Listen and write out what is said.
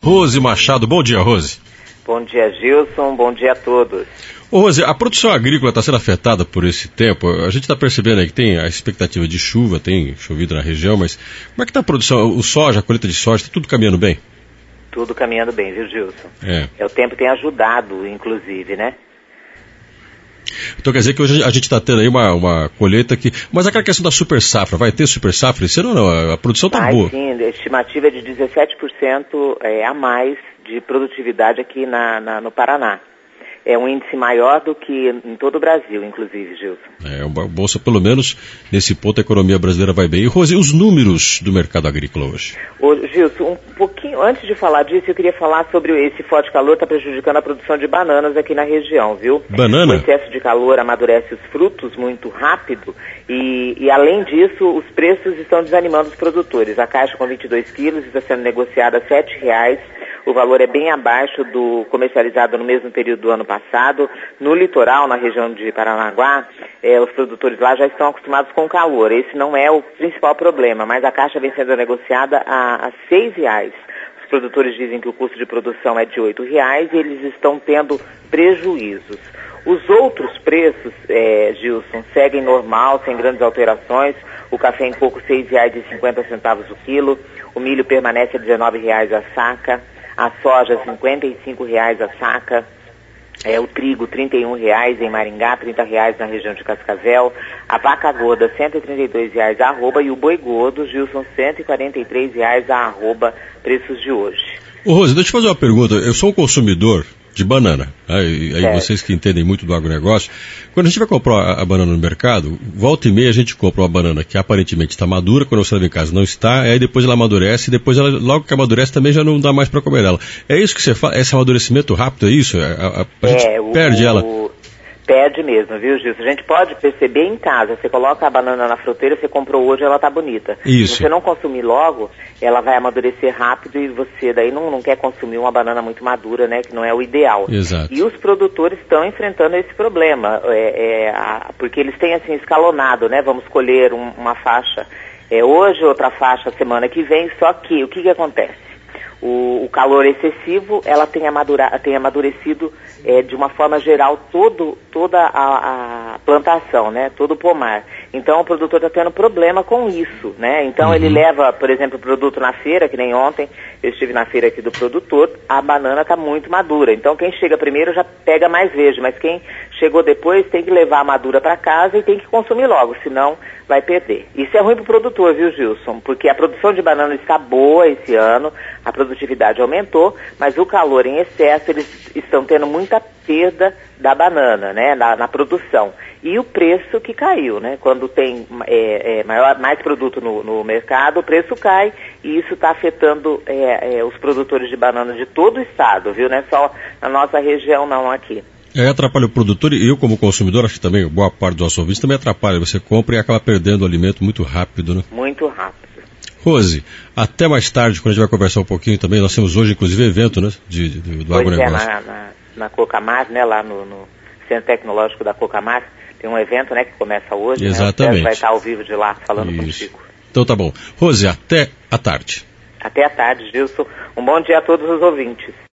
Rose Machado, bom dia, Rose. Bom dia, Gilson, bom dia a todos. Ô, Rose, a produção agrícola está sendo afetada por esse tempo. A gente está percebendo aí que tem a expectativa de chuva, tem chovido na região, mas como é que está a produção? O soja, a colheita de soja, está tudo caminhando bem? Tudo caminhando bem, viu, Gilson? O tempo tem ajudado, inclusive, né? Então quer dizer que hoje a gente está tendo aí uma colheita que... Mas aquela questão da super safra, vai ter super safra esse ano ou não? A produção está boa. Sim, a estimativa é de 17% a mais de produtividade aqui no Paraná. É um índice maior do que em todo o Brasil, inclusive, Gilson. Uma bolsa, pelo menos, nesse ponto a economia brasileira vai bem. E, Rose, os números do mercado agrícola hoje? Gilson, um pouquinho antes de falar disso, eu queria falar sobre esse forte calor está prejudicando a produção de bananas aqui na região, viu? Banana? O excesso de calor amadurece os frutos muito rápido e além disso, os preços estão desanimando os produtores. A caixa com 22 quilos está sendo negociada a R$ 7,00. O valor é bem abaixo do comercializado no mesmo período do ano passado. No litoral, na região de Paranaguá, os produtores lá já estão acostumados com o calor. Esse não é o principal problema, mas a caixa vem sendo negociada a R$ 6,00. Os produtores dizem que o custo de produção é de R$ 8,00 e eles estão tendo prejuízos. Os outros preços, Gilson, seguem normal, sem grandes alterações. O café em coco R$ 6,50 o quilo. O milho permanece a R$ 19,00 a saca. A soja, R$ 55,00 a saca. O trigo, R$ 31,00 em Maringá, R$ 30,00 na região de Cascavel. A vaca gorda, R$ 132,00 a arroba. E o boi gordo, Gilson, R$ 143,00 a arroba, preços de hoje. Ô, Rose, deixa eu te fazer uma pergunta. Eu sou um consumidor de banana. Aí vocês que entendem muito do agronegócio, quando a gente vai comprar a banana no mercado, volta e meia a gente compra uma banana que aparentemente está madura, quando você leva em casa não está, aí depois ela amadurece, e depois ela, logo que amadurece também já não dá mais para comer ela. É isso que você faz? Esse amadurecimento rápido, é isso? A gente perde ela? Perde mesmo, viu, Gilson? A gente pode perceber em casa. Você coloca a banana na fruteira, você comprou hoje, ela tá bonita. Isso. Se você não consumir logo, ela vai amadurecer rápido e você daí não quer consumir uma banana muito madura, né? Que não é o ideal. Exato. E os produtores estão enfrentando esse problema, porque eles têm assim escalonado, né? Vamos colher uma faixa hoje, outra faixa semana que vem, só que o que acontece? O calor excessivo, ela tem amadurecido de uma forma geral toda a plantação, né? Todo o pomar. Então o produtor está tendo problema com isso, né? Então ele leva, por exemplo, o produto na feira, que nem ontem eu estive na feira aqui do produtor, a banana está muito madura. Então quem chega primeiro já pega mais verde, mas quem chegou depois tem que levar a madura para casa e tem que consumir logo, senão vai perder. Isso é ruim para o produtor, viu, Gilson? Porque a produção de banana está boa esse ano, a produtividade aumentou, mas o calor em excesso, eles estão tendo muita perda da banana, né, na produção. E o preço que caiu, né? Quando tem mais produto no mercado, o preço cai e isso está afetando os produtores de banana de todo o estado, viu? Não é só na nossa região, não, aqui. Atrapalha o produtor e eu, como consumidor, acho que também boa parte dos nossos ouvintes também atrapalha. Você compra e acaba perdendo o alimento muito rápido, né? Muito rápido. Rose, até mais tarde, quando a gente vai conversar um pouquinho também. Nós temos hoje, inclusive, evento, né? Do agronegócio. Na Cocamar, né? Lá no Centro Tecnológico da Cocamar, tem um evento, né? Que começa hoje. Exatamente. Né? Vai estar ao vivo de lá, falando contigo. Então tá bom. Rose, até à tarde. Até à tarde, Gilson. Um bom dia a todos os ouvintes.